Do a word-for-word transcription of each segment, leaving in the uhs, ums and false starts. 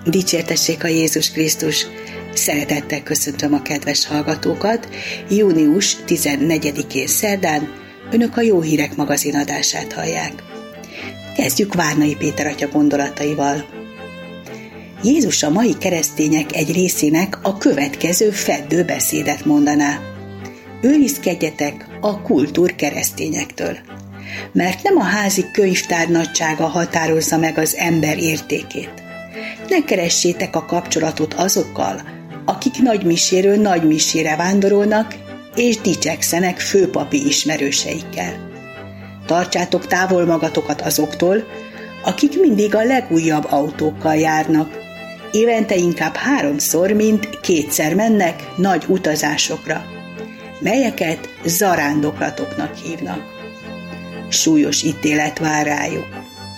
Dicsértessék a Jézus Krisztus! Szeretettel köszöntöm a kedves hallgatókat. június tizennegyedikén szerdán Önök a Jó Hírek magazin adását hallják. Kezdjük Várnai Péter atya gondolataival. Jézus a mai keresztények egy részének a következő feddő beszédet mondaná. Őrizkedjetek a kultúr keresztényektől, mert nem a házi könyvtár nagysága határozza meg az ember értékét. Ne keressétek a kapcsolatot azokkal, akik nagymiséről nagymisére vándorolnak, és dicsekszenek főpapi ismerőseikkel. Tartsátok távol magatokat azoktól, akik mindig a legújabb autókkal járnak. Évente inkább háromszor, mint kétszer mennek nagy utazásokra, melyeket zarándoklatoknak hívnak. Súlyos ítélet vár rájuk.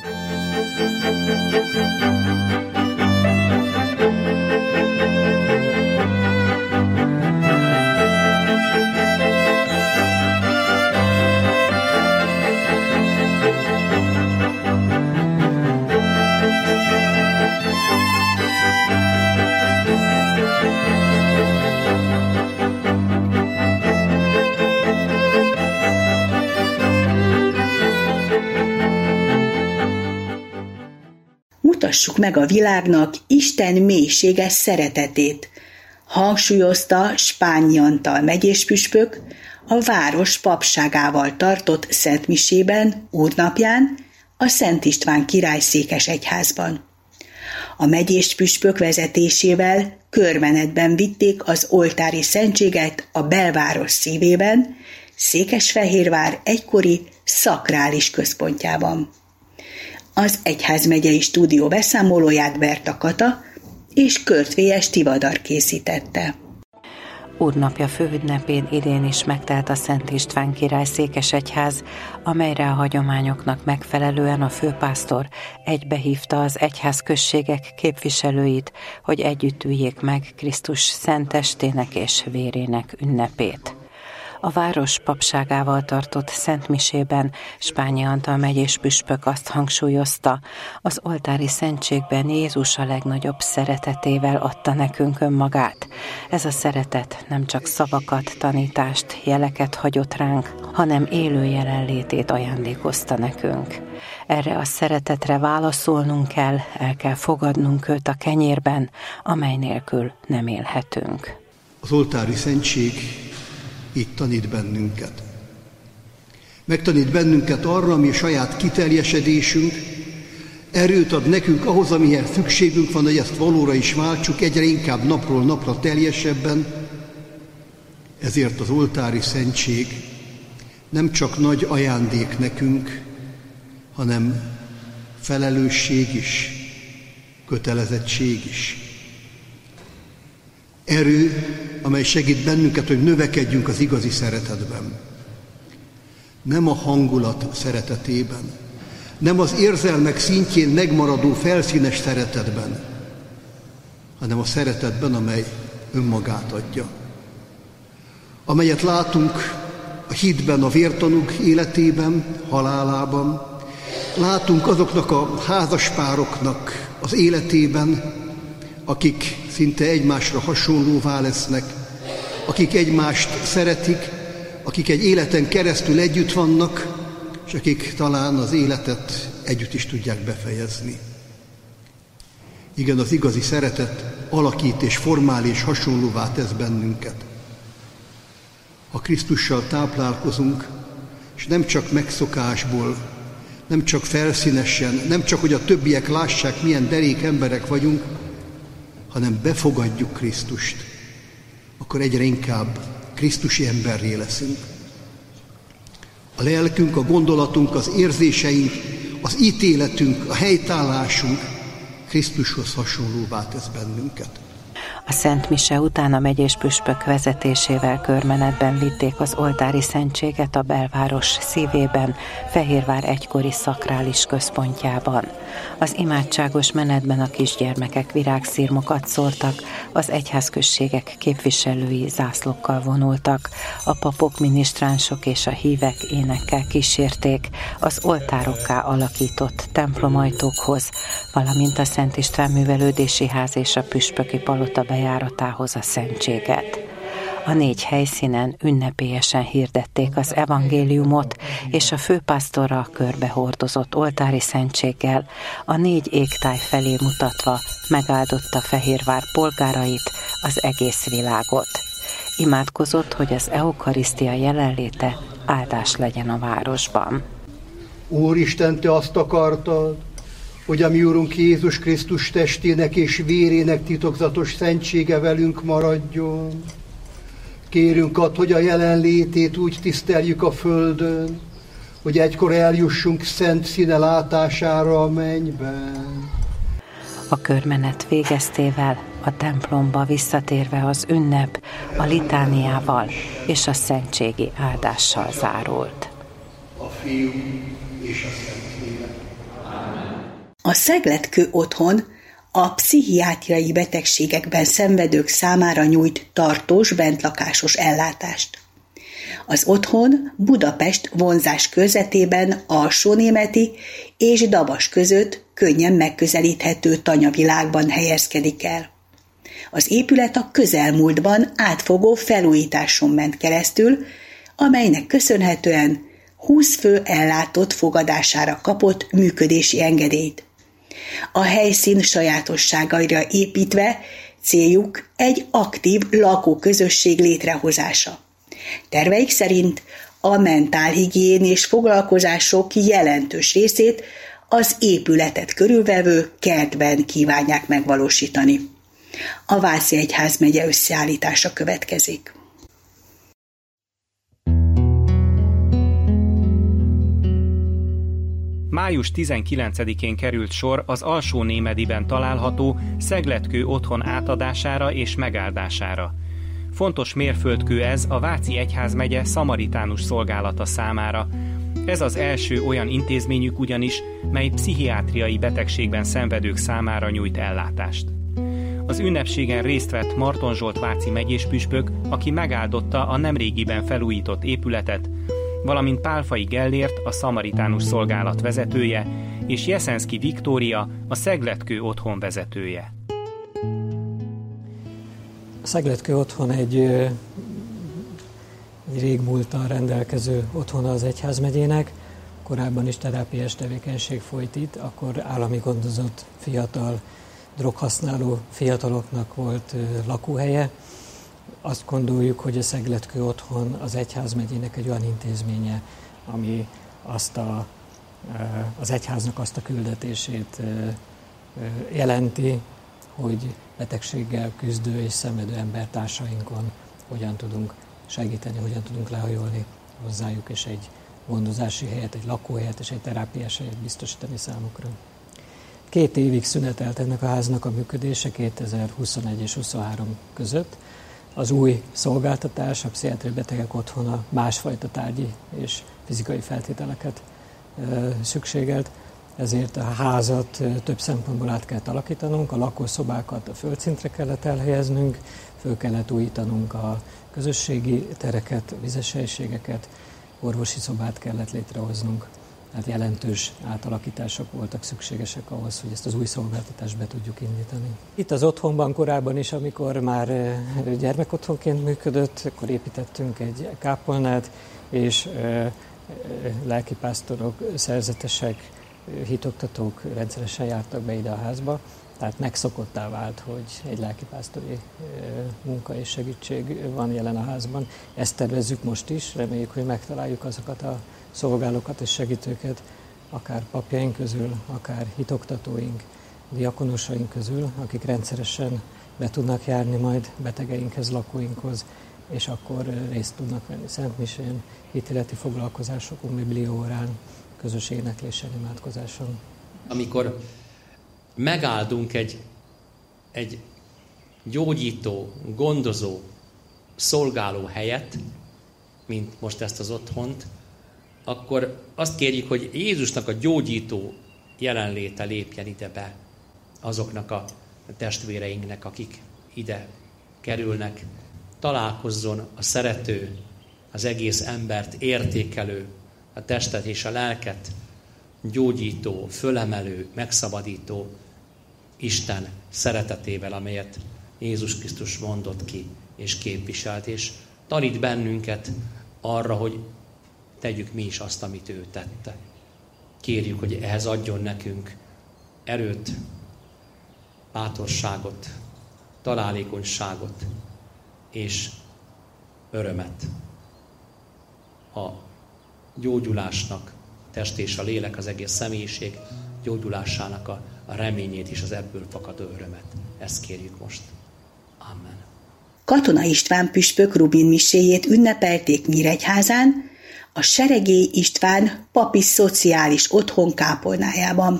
Mutassuk meg a világnak Isten mélységes szeretetét, hangsúlyozta Spányi Antal megyéspüspök a város papságával tartott szentmisében úrnapján a Szent István király székesegyházban. A megyéspüspök vezetésével körmenetben vitték az oltári szentséget a belváros szívében, Székesfehérvár egykori szakrális központjában. Az egyházmegyei stúdió beszámolóját Berta Kata és Körtvélyes Tivadar készítette. Úrnapja főünnepén idén is megtelt a Szent István király székesegyház, amelyre a hagyományoknak megfelelően a főpásztor egybehívta az egyház községek képviselőit, hogy együtt üljék meg Krisztus szent testének és vérének ünnepét. A város papságával tartott szentmisében Spányi Antal megyéspüspök azt hangsúlyozta, az oltári szentségben Jézus a legnagyobb szeretetével adta nekünk önmagát. Ez a szeretet nem csak szavakat, tanítást, jeleket hagyott ránk, hanem élő jelenlétét ajándékozta nekünk. Erre a szeretetre válaszolnunk kell, el kell fogadnunk őt a kenyérben, amely nélkül nem élhetünk. Az oltári szentség így tanít bennünket. Megtanít bennünket arra, ami a saját kiteljesedésünk, erőt ad nekünk ahhoz, amihez szükségünk van, hogy ezt valóra is váltsuk, egyre inkább napról napra teljesebben. Ezért az oltári szentség nem csak nagy ajándék nekünk, hanem felelősség is, kötelezettség is. Erő, amely segít bennünket, hogy növekedjünk az igazi szeretetben. Nem a hangulat szeretetében, nem az érzelmek szintjén megmaradó felszínes szeretetben, hanem a szeretetben, amely önmagát adja. Amelyet látunk a hitben, a vértanúk életében, halálában, látunk azoknak a házaspároknak az életében, akik szinte egymásra hasonlóvá lesznek, akik egymást szeretik, akik egy életen keresztül együtt vannak, és akik talán az életet együtt is tudják befejezni. Igen, az igazi szeretet alakít és formál és hasonlóvá tesz bennünket. Ha Krisztussal táplálkozunk, és nem csak megszokásból, nem csak felszínesen, nem csak, hogy a többiek lássák, milyen derék emberek vagyunk, hanem befogadjuk Krisztust, akkor egyre inkább krisztusi emberré leszünk. A lelkünk, a gondolatunk, az érzéseink, az ítéletünk, a helytállásunk Krisztushoz hasonlóvá tesz bennünket. A Szent Mise után a megyés püspök vezetésével körmenetben vitték az oltári szentséget a belváros szívében, Fehérvár egykori szakrális központjában. Az imádságos menetben a kisgyermekek virágszirmokat szórtak, az egyházközségek képviselői zászlókkal vonultak, a papok, minisztránsok és a hívek énekkel kísérték az oltárokká alakított templomajtókhoz, valamint a Szent István Művelődési Ház és a püspöki palota bejáratához a szentséget. A négy helyszínen ünnepélyesen hirdették az evangéliumot, és a főpásztorra körbehordozott oltári szentséggel a négy égtáj felé mutatva megáldotta Fehérvár polgárait, az egész világot. Imádkozott, hogy az eukarisztia jelenléte áldás legyen a városban. Úristen, Te azt akartad, hogy a mi Úrunk Jézus Krisztus testének és vérének titokzatos szentsége velünk maradjon. Kérünk add, hogy a jelenlétét úgy tiszteljük a földön, hogy egykor eljussunk szent színe látására a mennyben. A körmenet végeztével a templomba visszatérve az ünnep a litániával és a szentségi áldással zárult. A Fiú és a Szentlélek. A Szegletkő Otthon a pszichiátriai betegségekben szenvedők számára nyújt tartós bentlakásos ellátást. Az otthon Budapest vonzás körzetében Alsónémeti és Dabas között könnyen megközelíthető tanyavilágban helyezkedik el. Az épület a közelmúltban átfogó felújításon ment keresztül, amelynek köszönhetően húsz fő ellátott fogadására kapott működési engedélyt. A helyszín sajátosságaira építve céljuk egy aktív lakóközösség létrehozása. Terveik szerint a mentálhigiénés foglalkozások jelentős részét az épületet körülvevő kertben kívánják megvalósítani. A Váci Egyházmegye összeállítása következik. május tizenkilencedikén került sor az Alsónémediben található Szegletkő Otthon átadására és megáldására. Fontos mérföldkő ez a Váci Egyházmegye szamaritánus szolgálata számára. Ez az első olyan intézményük ugyanis, mely pszichiátriai betegségben szenvedők számára nyújt ellátást. Az ünnepségen részt vett Marton Zsolt váci megyéspüspök, aki megáldotta a nemrégiben felújított épületet, valamint Pálfai Gellért, a szamaritánus szolgálat vezetője, és Jeszenszky Viktória, a Szegletkő Otthon vezetője. A Szegletkő Otthon egy, egy régmúlttal rendelkező otthona az Egyházmegyének. Korábban is terápiás tevékenység folyt itt, akkor állami gondozott fiatal, droghasználó fiataloknak volt lakóhelye. Azt gondoljuk, hogy a Szegletkő Otthon az Egyházmegyének egy olyan intézménye, ami azt a, az egyháznak azt a küldetését jelenti, hogy betegséggel küzdő és szenvedő embertársainkon hogyan tudunk segíteni, hogyan tudunk lehajolni hozzájuk, és egy gondozási helyet, egy lakóhelyet és egy terápiás helyet biztosítani számukra. Két évig szünetelt ennek a háznak a működése kétezer-huszonegy és huszonhárom között. Az új szolgáltatás, a pszichiátriai betegek otthona másfajta tárgyi és fizikai feltételeket ö, szükségelt, ezért a házat több szempontból át kellett alakítanunk, a lakószobákat a földszintre kellett elhelyeznünk, föl kellett újítanunk a közösségi tereket, a vizes helységeket, orvosi szobát kellett létrehoznunk. Tehát jelentős átalakítások voltak szükségesek ahhoz, hogy ezt az új szolgáltatást be tudjuk indítani. Itt az otthonban korábban is, amikor már gyermekotthonként működött, akkor építettünk egy kápolnát, és lelkipásztorok, szerzetesek, hitoktatók rendszeresen jártak be ide a házba. Tehát megszokottá vált, hogy egy lelkipásztori munka és segítség van jelen a házban. Ezt tervezzük most is, reméljük, hogy megtaláljuk azokat a szolgálókat és segítőket, akár papjaink közül, akár hitoktatóink, diakonosaink közül, akik rendszeresen be tudnak járni majd betegeinkhez, lakóinkhoz, és akkor részt tudnak venni szentmisén, hitéleti foglalkozásokon, bibliaórán, közös éneklésen, imádkozáson. Amikor megáldunk egy, egy gyógyító, gondozó, szolgáló helyet, mint most ezt az otthont, akkor azt kérjük, hogy Jézusnak a gyógyító jelenléte lépjen ide be azoknak a testvéreinknek, akik ide kerülnek. Találkozzon a szerető, az egész embert értékelő, a testet és a lelket gyógyító, fölemelő, megszabadító Isten szeretetével, amelyet Jézus Krisztus mondott ki és képviselt, és tanít bennünket arra, hogy tegyük mi is azt, amit ő tette. Kérjük, hogy ehhez adjon nekünk erőt, bátorságot, találékonyságot és örömet. A gyógyulásnak, a test és a lélek, az egész személyiség gyógyulásának a, a reményét és az ebből fakadó örömet. Ezt kérjük most. Amen. Katona István püspök Rubin miséjét ünnepelték Nyíregyházán, a Seregély István papi szociális otthon kápolnájában.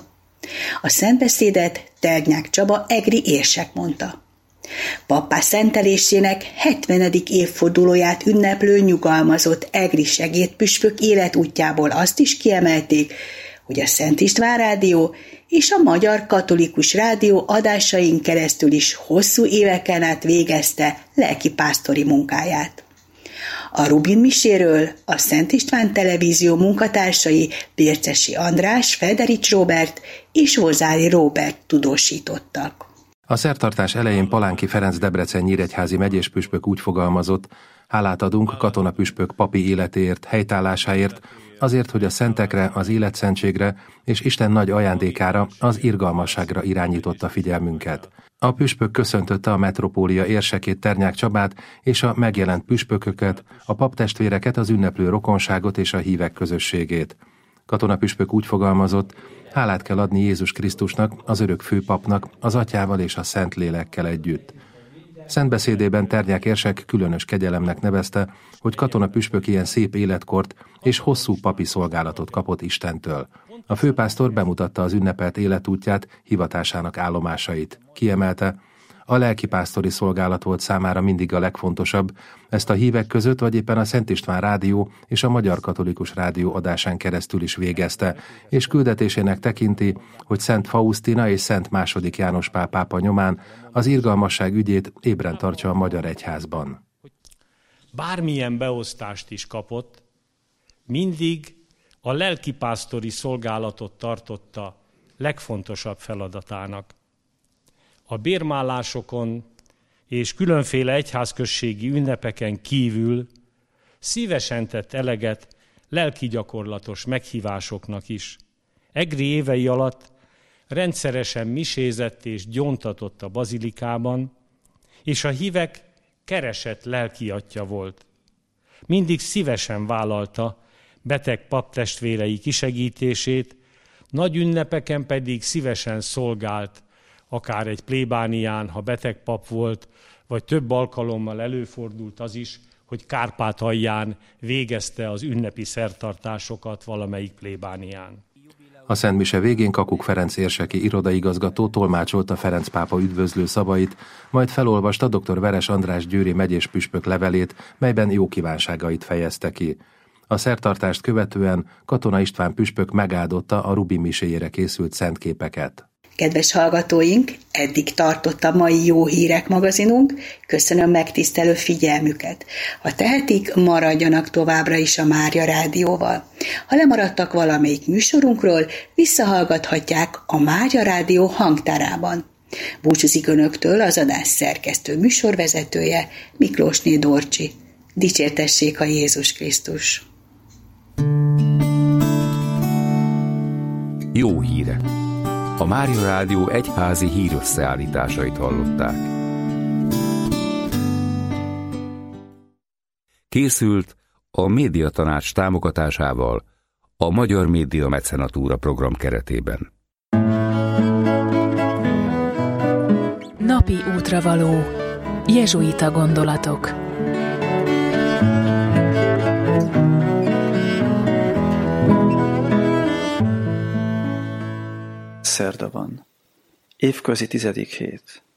A szentbeszédet Ternyák Csaba egri érsek mondta. Pappá szentelésének hetvenedik évfordulóját ünneplő nyugalmazott egri segédpüspök életútjából azt is kiemelték, hogy a Szent István Rádió és a Magyar Katolikus Rádió adásain keresztül is hosszú éveken át végezte lelkipásztori munkáját. A Rubin miséről a Szent István Televízió munkatársai Bércesi András, Federics Róbert és Ozári Róbert tudósítottak. A szertartás elején Palánki Ferenc Debrecen nyíregyházi megyéspüspök úgy fogalmazott: hálát adunk katonapüspök papi életéért, helytállásáért, azért, hogy a szentekre, az életszentségre és Isten nagy ajándékára, az irgalmasságra irányította figyelmünket. A püspök köszöntötte a metropólia érsekét, Ternyák Csabát és a megjelent püspököket, a paptestvéreket, az ünneplő rokonságot és a hívek közösségét. Katonapüspök úgy fogalmazott: hálát kell adni Jézus Krisztusnak, az örök főpapnak, az atyával és a Szentlélekkel együtt. Szentbeszédében Ternyák érsek különös kegyelemnek nevezte, hogy katonapüspök ilyen szép életkort és hosszú papi szolgálatot kapott Istentől. A főpásztor bemutatta az ünnepelt életútját, hivatásának állomásait. Kiemelte: a lelkipásztori szolgálat volt számára mindig a legfontosabb, ezt a hívek között vagy éppen a Szent István Rádió és a Magyar Katolikus Rádió adásán keresztül is végezte, és küldetésének tekinti, hogy Szent Faustina és Szent második János Pál pápa nyomán az irgalmasság ügyét ébren tartja a Magyar Egyházban. Bármilyen beosztást is kapott, mindig a lelkipásztori szolgálatot tartotta legfontosabb feladatának. A bérmállásokon és különféle egyházközségi ünnepeken kívül szívesen tett eleget lelkigyakorlatos meghívásoknak is. Egri évei alatt rendszeresen misézett és gyóntatott a bazilikában, és a hívek keresett lelkiatja volt. Mindig szívesen vállalta beteg paptestvérei kisegítését, nagy ünnepeken pedig szívesen szolgált, akár egy plébánián, ha beteg pap volt, vagy több alkalommal előfordult az is, hogy Kárpátalján végezte az ünnepi szertartásokat valamelyik plébánián. A szentmise végén Kakuk Ferenc érseki irodaigazgató tolmácsolta Ferenc pápa üdvözlő szavait, majd felolvasta dr. Veres András győri megyéspüspök levelét, melyben jó kívánságait fejezte ki. A szertartást követően Katona István püspök megáldotta a Rubin miséjére készült szentképeket. Kedves hallgatóink, eddig tartott a mai Jó Hírek magazinunk, köszönöm megtisztelő figyelmüket. Ha tehetik, maradjanak továbbra is a Mária Rádióval. Ha lemaradtak valamelyik műsorunkról, visszahallgathatják a Mária Rádió hangtárában. Búcsúzik önöktől az adás szerkesztő műsorvezetője, Miklósné Dorcsi. Dicsértessék a Jézus Krisztus! Jó hírek! A Mária Rádió egyházi hírösszeállításait hallották. Készült a Médiatanács támogatásával a Magyar Média Mecenatúra program keretében. Napi útravaló. Jezsuita gondolatok. Szerda van. Évközi tizedik hét.